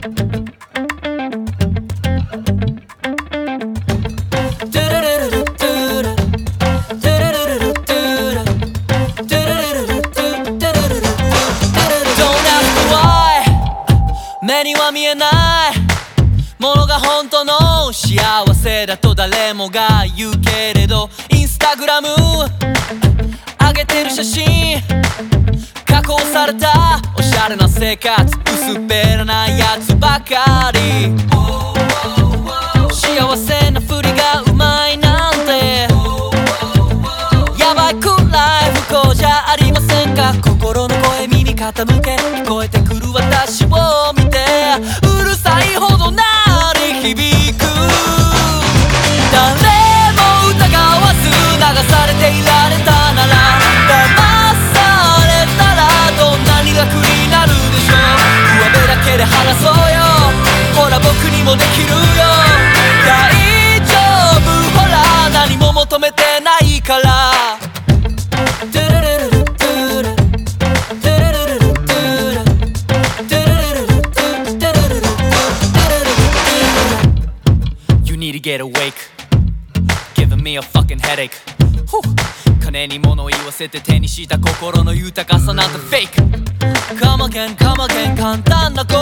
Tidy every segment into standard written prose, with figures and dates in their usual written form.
目には見えないものが本当の幸せだと誰もが言うけれど、インスタグラム上げてる写真、加工されたおしゃれな生活、薄っぺらなやつばかり。幸せなふりがうまいなんてやばいくらい不幸じゃありませんか。心の声耳傾け、聞こえてくる私を見て、うるさいほど鳴り響く。誰も疑わず流されていられたなら、騙されたらどんなに楽になるでしょう。上辺だけで話そうよ、ほら僕にもできるよ。大丈夫ほら何も求めてないから。Need to get awake, giving me a fucking headache. 金に物言わせて手にした心の豊かさなんて fake. Come again, come again 簡単なこと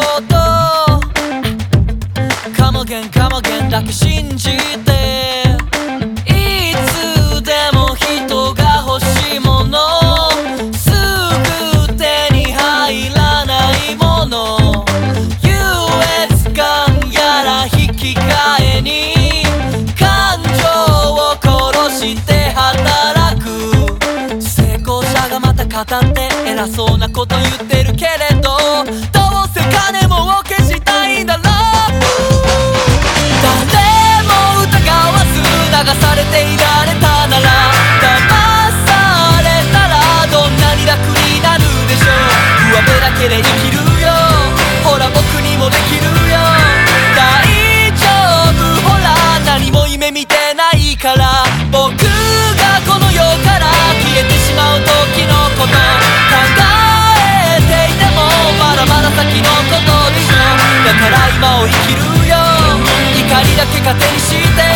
Come again, come again だけ信じて、いつでも人が欲しいもの、すぐ手に入らないもの、優越感やら引き換えに感情を殺して働く。成功者がまた語って偉そうなこと言ってるけれど、どうせ金も消したいんだろう。誰も疑わず流されていられたなら、騙されたらどんなに楽になるでしょう。上辺だけで生きるよ、ほら僕にもできるよ。大丈夫ほら何も夢見てないから。僕がこの世から消えてしまう時のこと考えていてもまだまだ先のことでしょ。だから今を生きるよ、怒りだけ糧にして